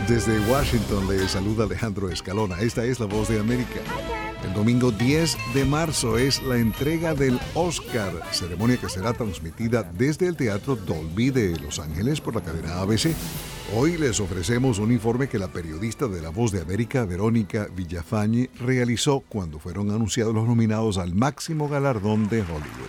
Desde Washington le saluda Alejandro Escalona. Esta es La Voz de América. El domingo 10 de marzo es la entrega del Oscar, ceremonia que será transmitida desde el Teatro Dolby de Los Ángeles por la cadena ABC. Hoy les ofrecemos un informe que la periodista de La Voz de América, Verónica Villafañe, realizó cuando fueron anunciados los nominados al máximo galardón de Hollywood.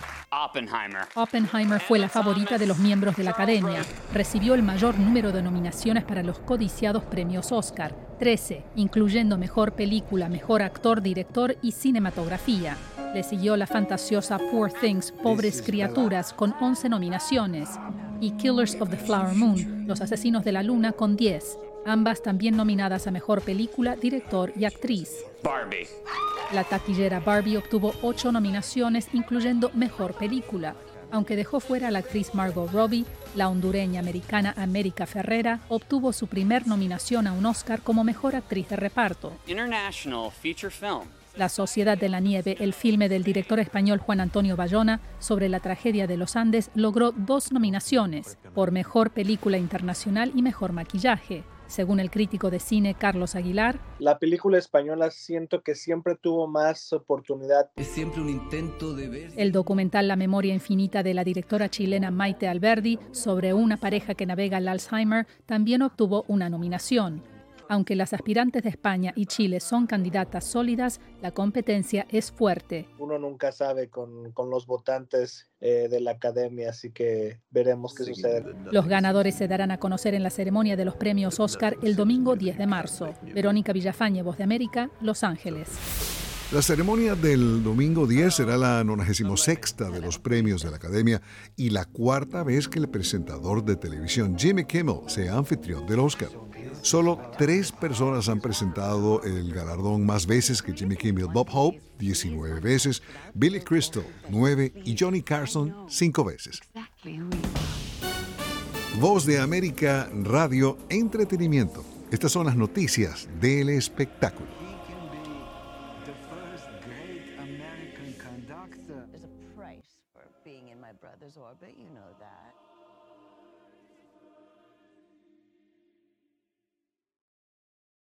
Oppenheimer fue la favorita de los miembros de la Academia. Recibió el mayor número de nominaciones para los codiciados premios Oscar, 13, incluyendo Mejor Película, Mejor Actor, Director y Cinematografía. Le siguió la fantasiosa Poor Things, Pobres Criaturas, con 11 nominaciones, y Killers of the Flower Moon, Los Asesinos de la Luna, con 10, ambas también nominadas a Mejor Película, Director y Actriz. Barbie. La taquillera Barbie obtuvo 8 nominaciones, incluyendo Mejor Película. Aunque dejó fuera a la actriz Margot Robbie, la hondureña americana América Ferrera obtuvo su primer nominación a un Oscar como Mejor Actriz de Reparto. International Feature Film. La Sociedad de la Nieve, el filme del director español Juan Antonio Bayona sobre la tragedia de los Andes, logró 2 nominaciones, por Mejor Película Internacional y Mejor Maquillaje. Según el crítico de cine Carlos Aguilar, la película española siento que siempre tuvo más oportunidad. Es siempre un intento de ver. El documental La memoria infinita de la directora chilena Maite Alberdi sobre una pareja que navega el Alzheimer también obtuvo una nominación. Aunque las aspirantes de España y Chile son candidatas sólidas, la competencia es fuerte. Uno nunca sabe con los votantes de la academia, así que veremos qué sucede. Los ganadores se darán a conocer en la ceremonia de los premios Oscar el domingo 10 de marzo. Verónica Villafañe, Voz de América, Los Ángeles. La ceremonia del domingo 10 será la 96ª de los premios de la Academia y la 4ª vez que el presentador de televisión Jimmy Kimmel sea anfitrión del Oscar. Solo 3 personas han presentado el galardón más veces que Jimmy Kimmel: Bob Hope, 19 veces, Billy Crystal, 9 y Johnny Carson, 5 veces. Voz de América, Radio, Entretenimiento. Estas son las noticias del espectáculo. There's a price for being in my brother's orbit, you know that.